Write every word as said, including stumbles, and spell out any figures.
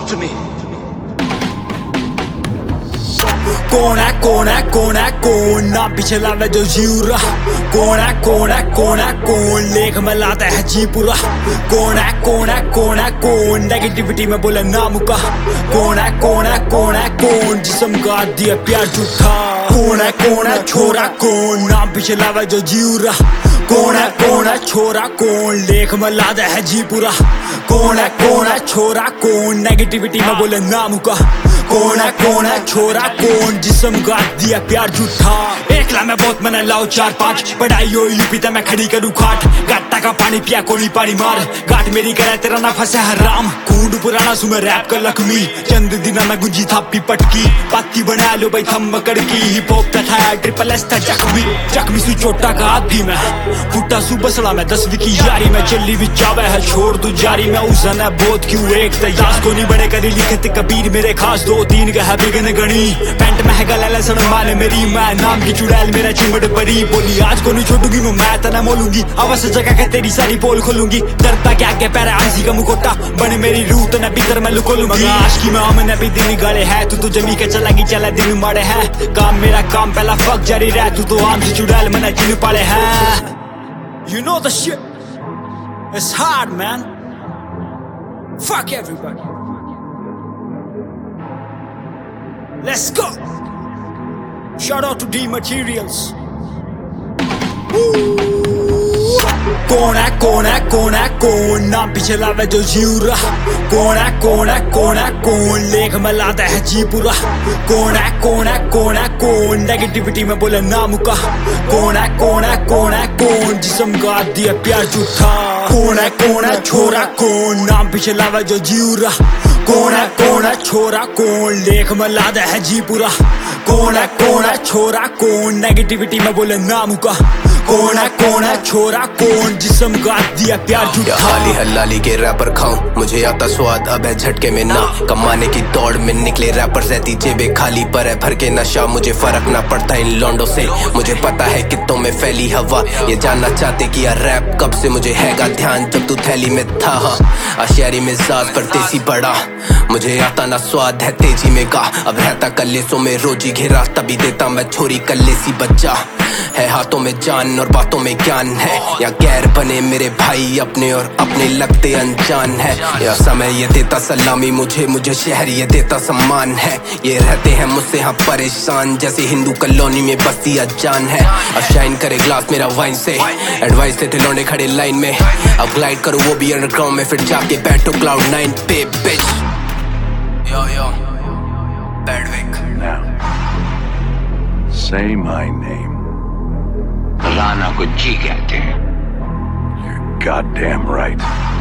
to me. कौन है कौन है कौन है कौन ना पिछला वे जो जीव रहा। कौन है कौन है कौन है कौन लेख में लाता है जी पूरा। कौन है कौन है कौन है कौन नेगेटिविटी में बोले ना मुका। कौन है कौन है कौन है कौन जिस्म का दिया प्यार झूठा। कौन है कौन है छोरा कौन ना पिछला वे जो जीव रहा। कौन है कौन है छोरा कौन लेख में लाता है जी पूरा। कौन है कौन है छोरा कौन नेगेटिविटी में बोले ना मुका। कौन है कौन है छोरा कौन जिस्म का दिया प्यार झूठा। एकला मैं बहुत मैंने लाओ चार पांच पढ़ाई हो यूपी तक मैं खड़ी करूँ खाट। गाटा का पानी पिया कोनी पानी मार गाट मेरी करे तेरा ना फंसे हराम। कूड पुराना सुमे रैप कर लखमी चंद दिना मैं गुंजी थापी पटकी। पाती बना लो भाई थम कड़की हिप हॉप तथा ट्रिपल एस था जख्मी। जख्मी सु चोटा का आदि मैं फुटा सु बसला मैं दसवीं की यारी में चली भी चावे है छोड़ तू जारी में उसन है बहुत क्यों एक तयास को नहीं बड़े करी लिखते कबीर मेरे खास दो तीन का है बिगन गणी। पैंट में है गला लसन माल मेरी मैं नाम की चुड़ैल मेरा चिमड़ परी बोली आज को नहीं छोड़ूंगी मैं तना मोलूंगी अवश्य जगह के तेरी सारी पोल खोलूंगी। डरता क्या के पैरा आंसी का मुकोटा बने मेरी रूह तो न भीतर मैं लुकोलूंगी। आज की मैं हमने भी दिन गाले है तू तो जमी के चलागी चला दिन मारे है काम मेरा काम पहला फक जारी रह तू तो आम से चुड़ैल मना चिन पाले है। You know the shit it's hard man fuck everybody let's go shout out to D Materials. कौन है कौन है कौन है कौन ना पिछला वे जो जीव रहा। कौन है कौन है कौन है कौन लेख में लाता है जी पूरा। कौन है कौन है कौन है कौन नेगेटिविटी में बोले ना मुका। कौन है कौन है कौन है कौन जिस्म का दिया प्यार झूठा। कौन है कौन है छोरा कौन नाम पिछला वे जो जीव रहा। कौन है कौन है छोरा कौन लेख में लाता है जी पूरा। कौन है कौन है छोरा कौन नेगेटिविटी में बोले ना मुका। कौन है कौन है छोरा कौन जिस्म का दिया प्यार झूठा। हाली हलाली के रैपर खाऊं मुझे आता स्वाद अब है झटके में ना। कमाने की दौड़ में निकले रैपर रहती जेबे खाली पर है भर के नशा। मुझे फर्क ना पड़ता इन लौंडों से मुझे पता है कितों में फैली हवा। ये जानना चाहते कि यार रैप कब से मुझे हैगा ध्यान जब तू थैली में था। आशियारी में जात पर तेजी बढ़ा मुझे आता ना स्वाद है तेजी में गा। अब रहता कल्लेसों में रोजी घिरा तभी देता मैं छोरी कल्ले सी बच्चा। है हाथों में जान और बातों में ज्ञान है या गैर बने मेरे भाई अपने और अपने लगते अनजान है। या समय ये देता सलामी मुझे मुझे शहर ये देता सम्मान है। ये रहते हैं मुझसे यहाँ परेशान जैसे हिंदू कॉलोनी में बस्ती अजान है। अब शाइन करे ग्लास मेरा वाइन से एडवाइस देते लौंडे खड़े लाइन में। अब ग्लाइड करूँ वो भी अंडरग्राउंड में फिर जाके बैठो क्लाउड नाइन पे बिच। यो यो बैडविक Now, say my name. Rana को जी कहते हैं। You're goddamn right.